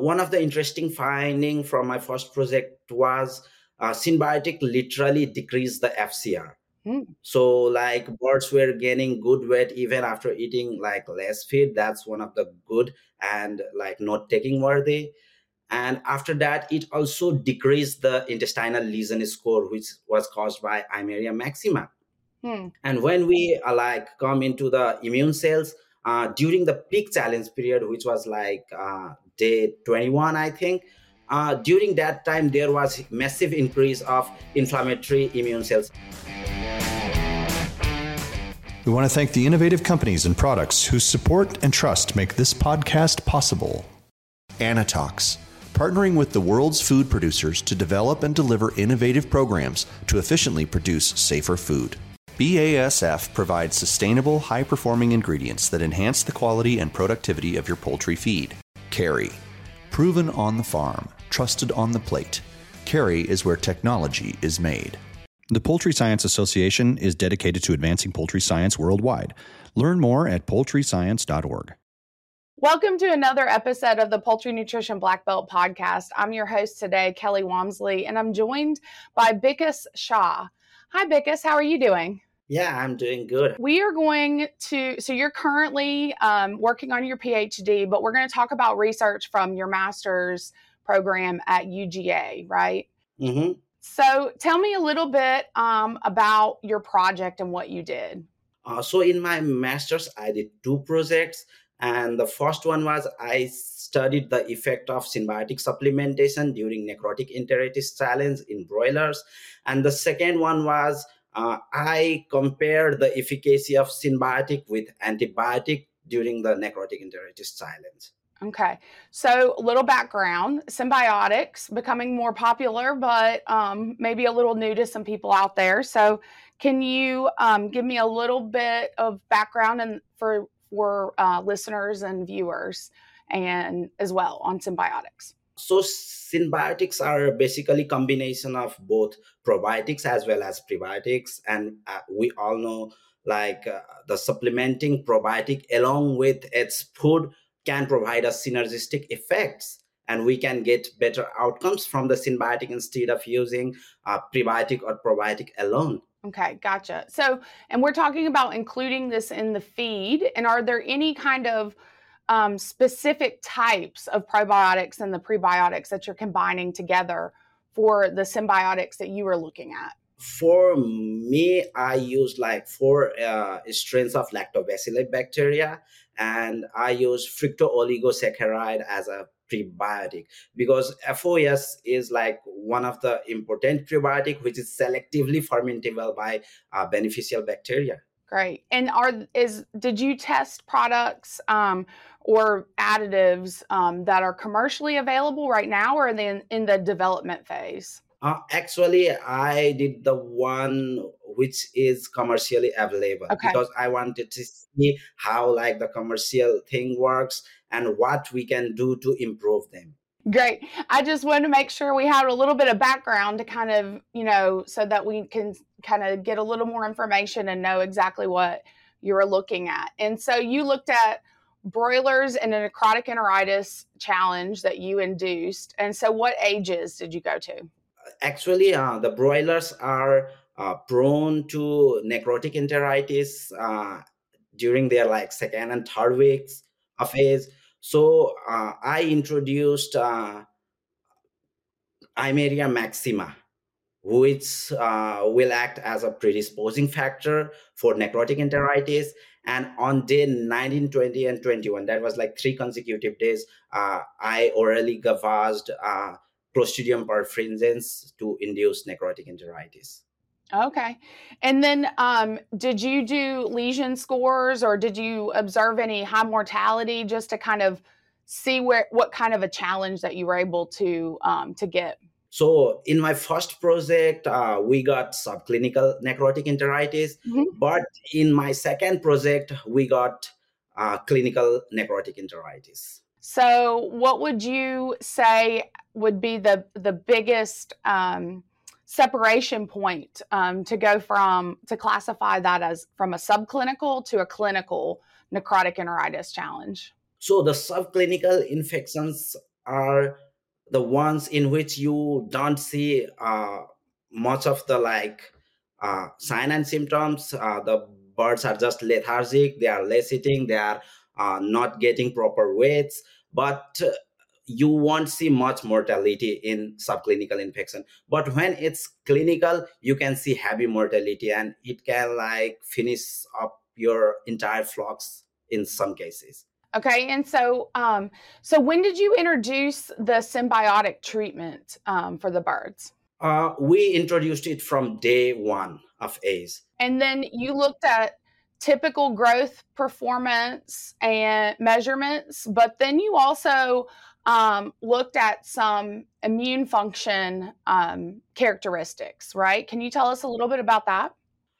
One of the interesting finding from my first project was symbiotic literally decreased the FCR. Mm. So like birds were gaining good weight even after eating like less feed. That's one of the good and like not taking worthy. And after that, it also decreased the intestinal lesion score, which was caused by Eimeria maxima. Hmm. And when we like come into the immune cells during the peak challenge period, which was like day 21, I think, during that time there was massive increase of inflammatory immune cells. We want to thank the innovative companies and products whose support and trust make this podcast possible. Anatox, partnering with the world's food producers to develop and deliver innovative programs to efficiently produce safer food. BASF provides sustainable, high-performing ingredients that enhance the quality and productivity of your poultry feed. Kerry, proven on the farm, trusted on the plate. Kerry is where technology is made. The Poultry Science Association is dedicated to advancing poultry science worldwide. Learn more at poultryscience.org. Welcome to another episode of the Poultry Nutrition Black Belt Podcast. I'm your host today, Kelly Walmsley, and I'm joined by Bikas Shah. Hi, Bikas. How are you doing? Yeah, I'm doing good. We are going to, so you're currently working on your PhD, but we're going to talk about research from your master's program at UGA, right? Mm-hmm. So tell me a little bit about your project and what you did. So in my master's, I did two projects. And the first one was I studied the effect of symbiotic supplementation during necrotic enteritis challenge in broilers. And the second one was I compared the efficacy of symbiotic with antibiotic during the necrotic enteritis challenge. Okay. So a little background, symbiotics becoming more popular, but maybe a little new to some people out there. So can you give me a little bit of background and for listeners and viewers and as well on symbiotics? So symbiotics are basically combination of both probiotics as well as prebiotics. And we all know like the supplementing probiotic along with its food can provide us synergistic effects, and we can get better outcomes from the symbiotic instead of using prebiotic or probiotic alone. Okay, gotcha. So, and we're talking about including this in the feed. And are there any kind of specific types of probiotics and the prebiotics that you're combining together for the symbiotics that you were looking at? For me, I use like 4 strains of lactobacillus bacteria, and I use fructooligosaccharides as a prebiotic because FOS is like one of the important prebiotic which is selectively fermentable by beneficial bacteria. Great. And did you test products or additives that are commercially available right now, or are they in the development phase? Actually, I did the one which is commercially available Okay. because I wanted to see how like the commercial thing works and what we can do to improve them. Great. I just wanted to make sure we had a little bit of background to kind of, so that we can kind of get a little more information and know exactly what you were looking at. And so you looked at broilers and a necrotic enteritis challenge that you induced. And so what ages did you go to? Actually, the broilers are prone to necrotic enteritis during their like second and third weeks of age. So I introduced Eimeria maxima, which will act as a predisposing factor for necrotic enteritis. And on day 19, 20, and 21, that was like 3 consecutive days, I orally gavaged Clostridium perfringens to induce necrotic enteritis. Okay. And then did you do lesion scores, or did you observe any high mortality just to kind of see what kind of a challenge that you were able to get? So in my first project, we got subclinical necrotic enteritis, but in my second project, we got clinical necrotic enteritis. So what would you say would be the biggest separation point to classify that as from a subclinical to a clinical necrotic enteritis challenge? So the subclinical infections are the ones in which you don't see much of the sign and symptoms. The birds are just lethargic, they are less eating, they are not getting proper weights, but you won't see much mortality in subclinical infection. But when it's clinical, you can see heavy mortality, and it can finish up your entire flocks in some cases. Okay, and so when did you introduce the symbiotic treatment for the birds? We introduced it from day one of ACE. And then you looked at typical growth performance and measurements, but then you also looked at some immune function characteristics, right? Can you tell us a little bit about that?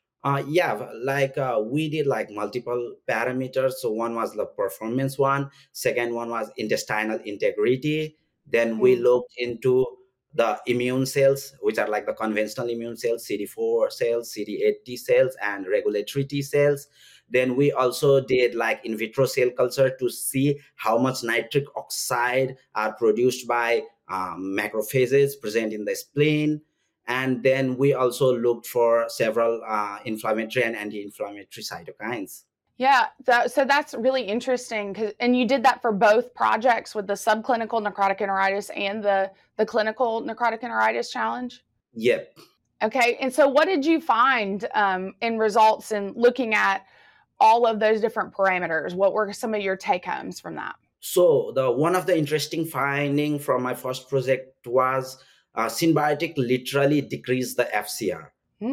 We did multiple parameters. So one was the performance one, second one was intestinal integrity. Then we looked into the immune cells, which are like the conventional immune cells, CD4 cells, CD8 T cells, and regulatory T cells. Then we also did in vitro cell culture to see how much nitric oxide are produced by macrophages present in the spleen. And then we also looked for several inflammatory and anti-inflammatory cytokines. Yeah, so that's really interesting. And you did that for both projects with the subclinical necrotic enteritis and the clinical necrotic enteritis challenge? Yep. Okay, and so what did you find in results in looking at all of those different parameters? What were some of your take homes from that? So one of the interesting finding from my first project was Synbiotic literally decreased the FCR.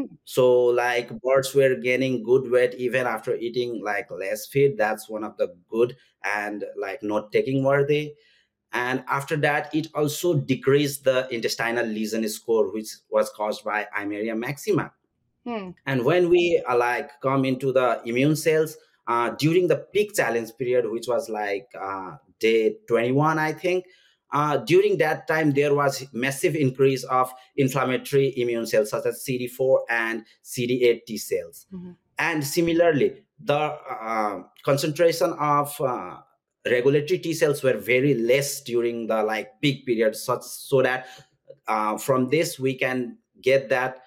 So birds were gaining good weight even after eating less feed. That's one of the good and not taking worthy. And after that, it also decreased the intestinal lesion score, which was caused by Eimeria maxima. And when we come into the immune cells during the peak challenge period, which was day 21, I think, during that time, there was massive increase of inflammatory immune cells such as CD4 and CD8 T cells. And similarly, the concentration of regulatory T cells were very less during the peak period, so that from this we can get that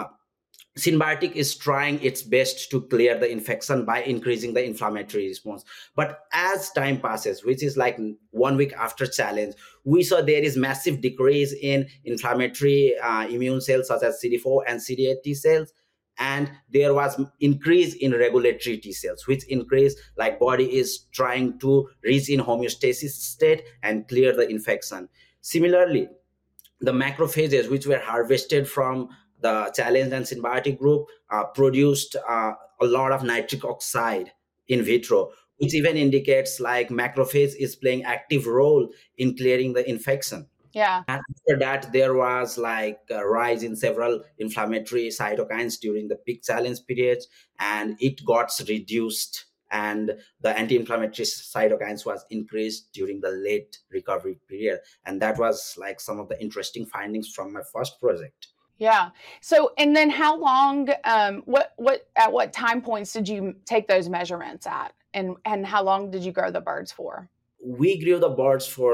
Synbiotic is trying its best to clear the infection by increasing the inflammatory response. But as time passes, which is 1 week after challenge, we saw there is massive decrease in inflammatory immune cells such as CD4 and CD8 T cells. And there was increase in regulatory T cells, which increase body is trying to reach in homeostasis state and clear the infection. Similarly, the macrophages, which were harvested from the challenge and symbiotic group, produced a lot of nitric oxide in vitro, which even indicates macrophage is playing active role in clearing the infection. Yeah. And after that, there was a rise in several inflammatory cytokines during the peak challenge periods, and it got reduced. And the anti-inflammatory cytokines was increased during the late recovery period. And that was some of the interesting findings from my first project. Yeah. So, and then how long, at what time points did you take those measurements at? And how long did you grow the birds for? We grew the birds for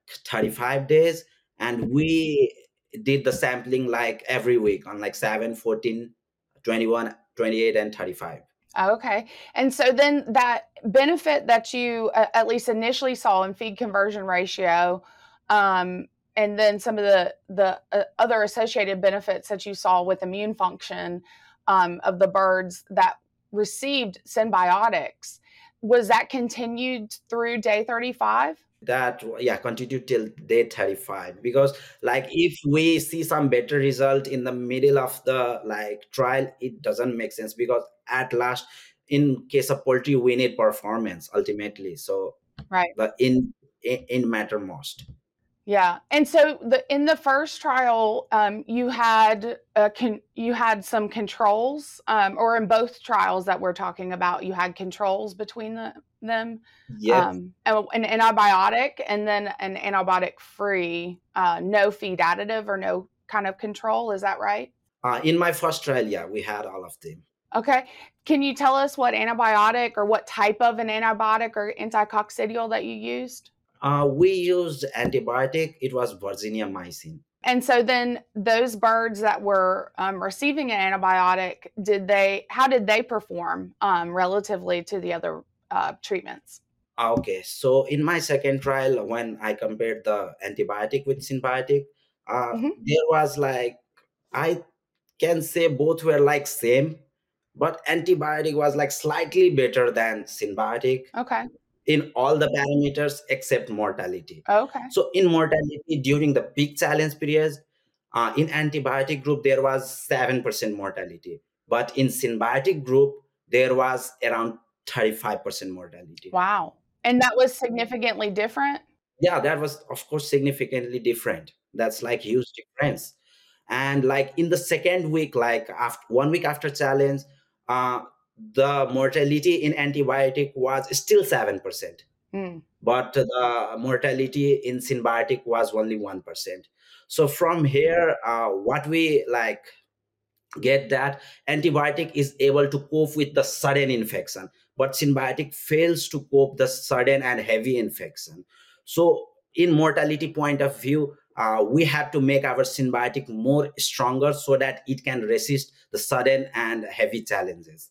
35 days, and we did the sampling every week on 7, 14, 21, 28, and 35. Okay. And so then that benefit that you at least initially saw in feed conversion ratio, and then some of the other associated benefits that you saw with immune function of the birds that received symbiotics, was that continued through day 35? That continued till day 35, because if we see some better result in the middle of the trial, it doesn't make sense, because at last, in case of poultry, we need performance ultimately. So right, the in matter most. Yeah, and so in the first trial, you had some controls, or in both trials that we're talking about, you had controls between them. Yes. An antibiotic and then an antibiotic-free, no feed additive or no kind of control. Is that right? In my first trial, we had all of them. Okay. Can you tell us what antibiotic or what type of an antibiotic or anticoccidial that you used? We used antibiotic. It was virginiamycin. And so then those birds that were receiving an antibiotic, how did they perform relatively to the other treatments? Okay, so in my second trial, when I compared the antibiotic with symbiotic, there was like, I can say both were like same, but antibiotic was like slightly better than symbiotic Okay. in all the parameters except mortality. Okay. So in mortality during the peak challenge periods, in antibiotic group there was 7% mortality, but in symbiotic group there was around 35% mortality. Wow. And that was significantly different? Yeah, that was of course significantly different. That's like huge difference. And like in the second week, like after 1 week after challenge, uh, the mortality in antibiotic was still 7%, but the mortality in symbiotic was only 1%. So from here, what we like get that antibiotic is able to cope with the sudden infection, but symbiotic fails to cope the sudden and heavy infection. So in mortality point of view, we have to make our symbiotic more stronger so that it can resist the sudden and heavy challenges.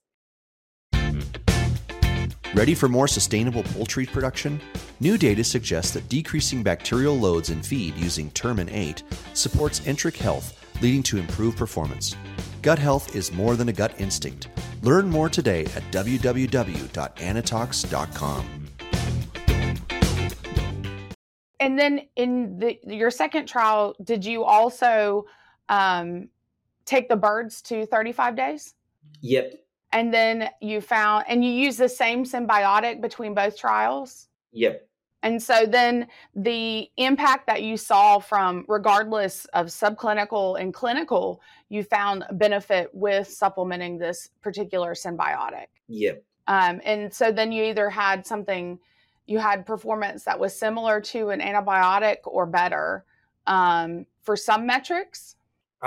Ready for more sustainable poultry production? New data suggests that decreasing bacterial loads in feed using Termin 8 supports enteric health, leading to improved performance. Gut health is more than a gut instinct. Learn more today at www.anatox.com. And then in your second trial, did you also take the birds to 35 days? Yep. And then you use the same symbiotic between both trials? Yep. And so then the impact that you saw from, regardless of subclinical and clinical, you found benefit with supplementing this particular symbiotic. Yep. And so then you either had performance that was similar to an antibiotic or better for some metrics.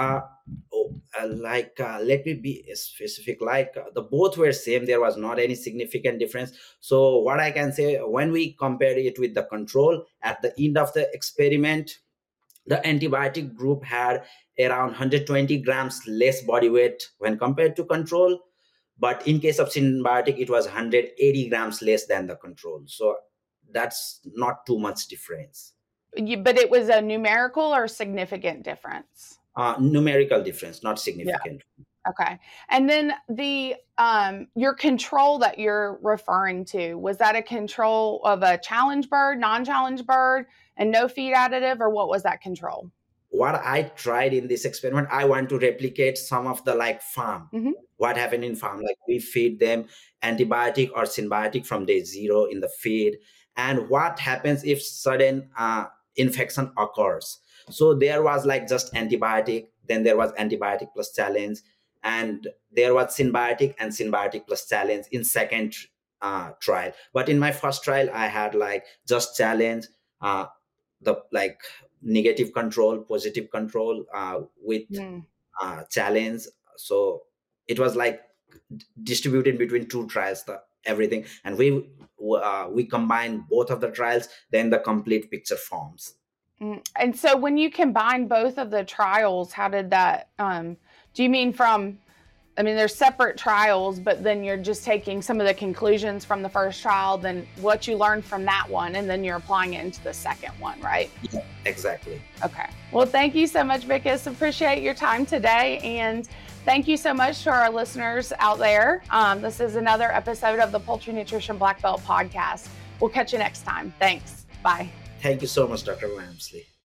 Let me be specific. The both were same. There was not any significant difference. So what I can say, when we compare it with the control at the end of the experiment, the antibiotic group had around 120 grams less body weight when compared to control. But in case of symbiotic, it was 180 grams less than the control. So that's not too much difference. But it was a numerical or significant difference? Numerical difference, not significant. Yeah. Okay. And then your control that you're referring to, was that a control of a challenge bird, non-challenge bird, and no feed additive, or what was that control? What I tried in this experiment, I want to replicate some of the farm. Mm-hmm. What happened in farm, we feed them antibiotic or symbiotic from day 0 in the feed. And what happens if sudden infection occurs? So there was just antibiotic, then there was antibiotic plus challenge, and there was symbiotic and symbiotic plus challenge in second trial. But in my first trial, I had just challenge, the negative control, positive control with challenge. So it was distributed between 2 trials, everything, and we combined both of the trials, then the complete picture forms. And so when you combine both of the trials, how did that, do you mean there's separate trials, but then you're just taking some of the conclusions from the first trial, then what you learned from that one, and then you're applying it into the second one, right? Yeah, exactly. Okay. Well, thank you so much, Vikas. Appreciate your time today. And thank you so much to our listeners out there. This is another episode of the Poultry Nutrition Black Belt podcast. We'll catch you next time. Thanks. Bye. Thank you so much, Dr. Wamsley.